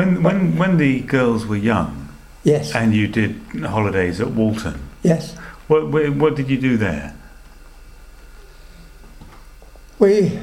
When the girls were young, Yes. and you did holidays at Walton, Yes. what did you do there? We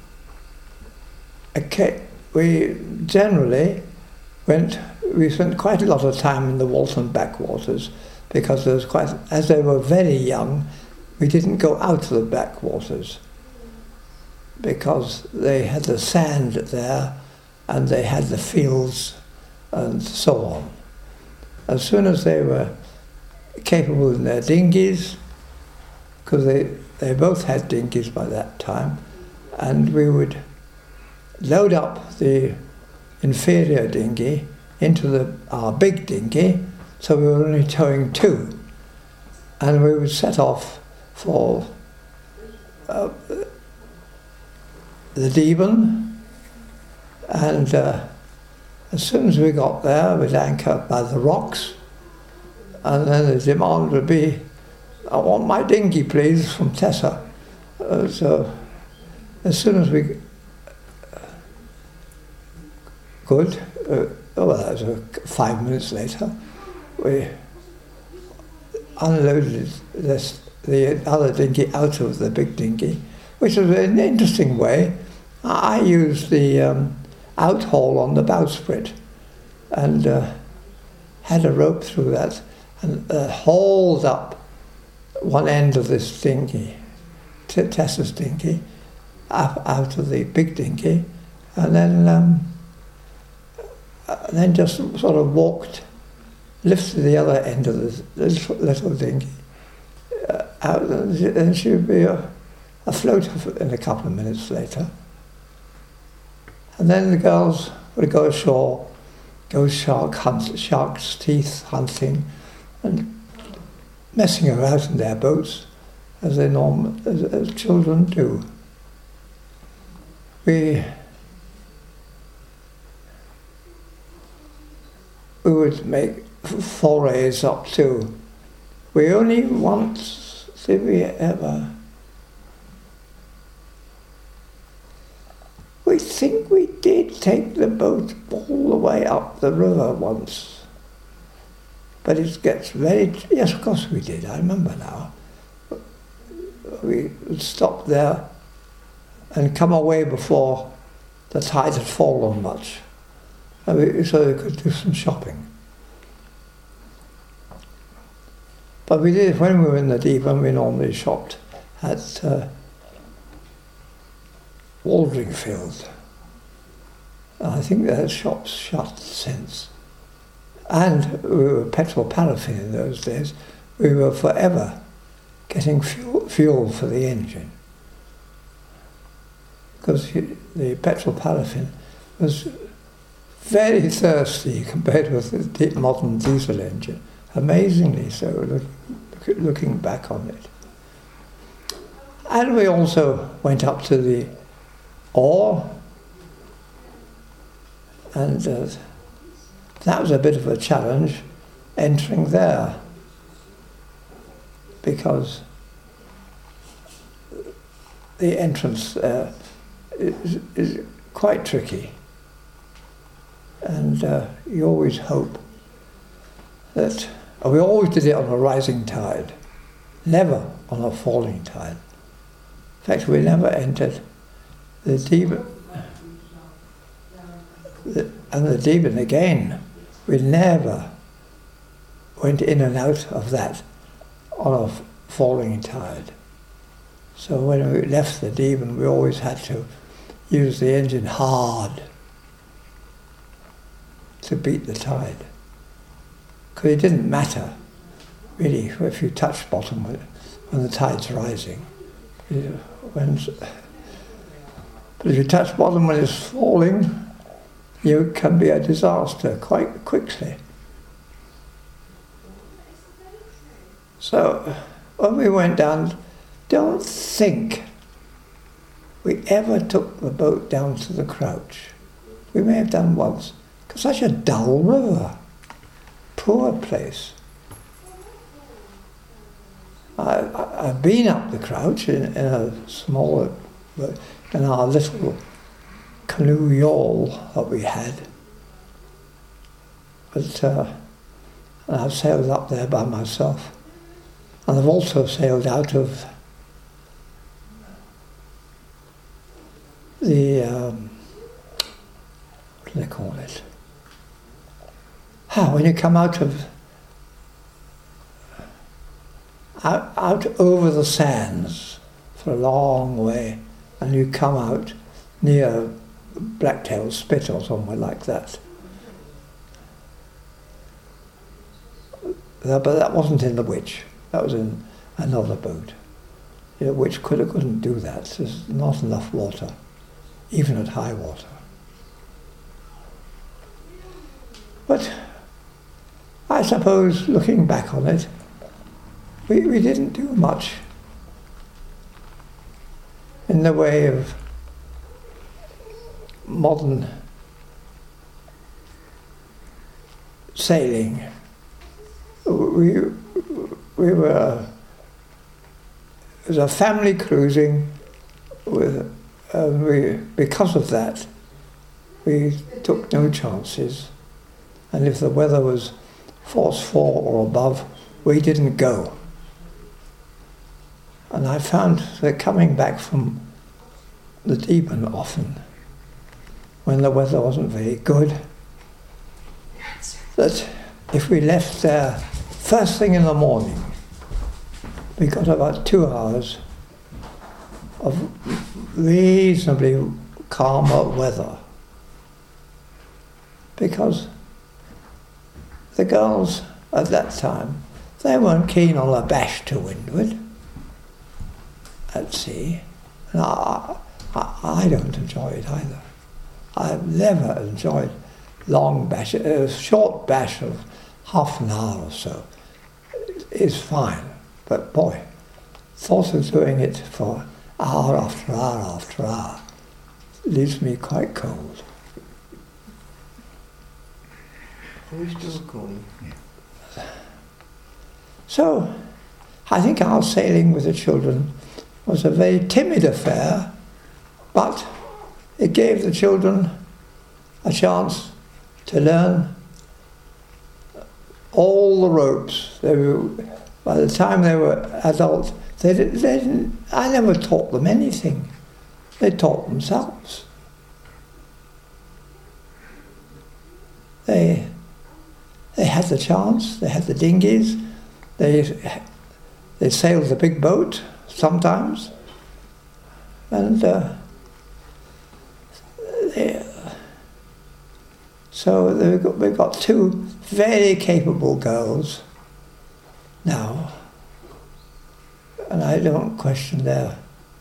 generally we spent quite a lot of time in the Walton backwaters because as they were very young, we didn't go out to the backwaters because they had the sand there and they had the fields and so on. As soon as they were capable in their dinghies, because they both had dinghies by that time, and we would load up the inferior dinghy into our big dinghy, so we were only towing two, and we would set off for the Devon, and as soon as we got there, we'd anchor by the rocks, and then the demand would be, "I want my dinghy, please," from Tessa. So as soon as we could, that was 5 minutes later, we unloaded the other dinghy out of the big dinghy, which was an interesting way. I used the outhaul on the bowsprit and had a rope through that and hauled up one end of this dinghy, Tessa's dinghy, up out of the big dinghy, and then just sort of lifted the other end of the little dinghy out, and she would be afloat in a couple of minutes later. And then the girls would go ashore, go shark's teeth hunting, and messing about in their boats as children do. We would make forays up too. We only once did we ever. We think we did take the boat all the way up the river once. But it gets yes, of course we did, I remember now. We would stop there and come away before the tide had fallen much, so we could do some shopping. But we did, when we were in the Devon, we normally shopped at Waldringfield. I think their shop's shut since. And we were petrol paraffin in those days. We were forever getting fuel for the engine, because the petrol paraffin was very thirsty compared with the modern diesel engine. Amazingly so, looking back on it. And we also went up to the Ore, and that was a bit of a challenge entering there, because the entrance there is quite tricky, and you always hope that we always did it on a rising tide, never on a falling tide. In fact, we never entered the Devon, and the Devon again. We never went in and out of that on a falling tide. So when we left the Devon, we always had to use the engine hard to beat the tide. Because it didn't matter, really, if you touched bottom when the tide's rising. But if you touch bottom when it's falling, you can be a disaster quite quickly. So when we went down, don't think we ever took the boat down to the Crouch. We may have done once, because such a dull river. Poor place. I've been up the Crouch in a smaller, in our little canoe yawl that we had, But and I've sailed up there by myself. And I've also sailed out of the, what do they call it? When you come out over the sands for a long way, and you come out near Blacktail Spit or somewhere like that. But that wasn't in the Witch. That was in another boat. The Witch couldn't do that. There's not enough water, even at high water. But I suppose, looking back on it, we didn't do much in the way of modern sailing. We were, it was a family cruising with, because of that, we took no chances. And if the weather was force 4 or above, we didn't go. And I found that coming back from the Deben often, when the weather wasn't very good, that if we left there first thing in the morning, we got about 2 hours of reasonably calmer weather. Because the girls at that time, they weren't keen on a bash to windward at sea. And I don't enjoy it either. I've never enjoyed long bash. A short bash of half an hour or so is fine. But boy, thought of doing it for hour after hour after hour leaves me quite cold. Are we still recording? So, I think our sailing with the children was a very timid affair, but it gave the children a chance to learn all the ropes. By the time they were adults, they didn't, I never taught them anything. They taught themselves. They had the chance, they had the dinghies, they sailed the big boat sometimes, and so we've got 2 very capable girls now, and I don't question their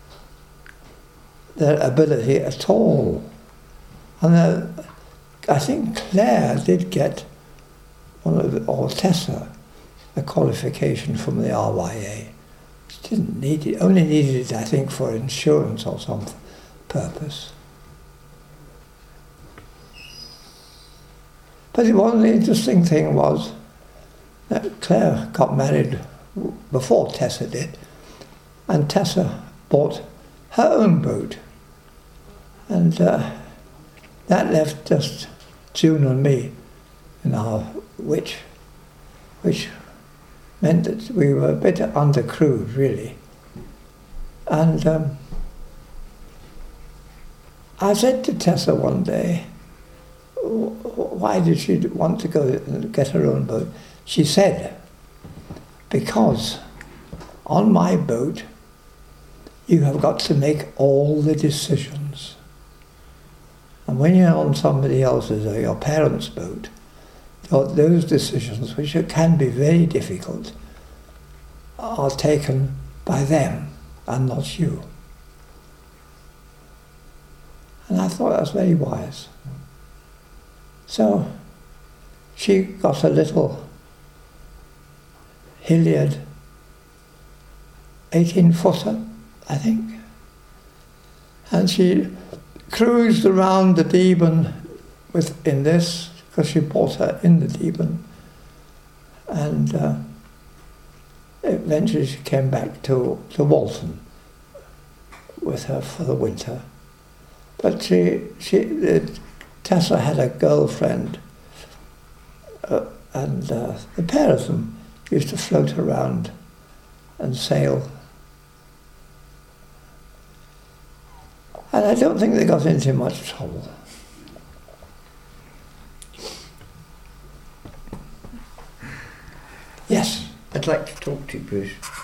ability at all. And I think Claire did get or Tessa, a qualification from the RYA. She didn't need it, only needed it, I think, for insurance or some purpose. But one interesting thing was that Claire got married before Tessa did, and Tessa bought her own boat. And that left just June and me in our Witch, which meant that we were a bit undercrewed, really. And I said to Tessa one day, why did she want to go and get her own boat? She said, because on my boat you have got to make all the decisions. And when you're on somebody else's or your parents' boat, those decisions, which can be very difficult, are taken by them and not you. And I thought that was very wise. So she got a little Hilliard 18-footer, I think, and she cruised around the Deben in this, because she bought her in the Deben, and eventually she came back to Walton with her for the winter. But Tessa had a girlfriend and the pair of them used to float around and sail. And I don't think they got into much trouble. Yes. I'd like to talk to you, Bruce.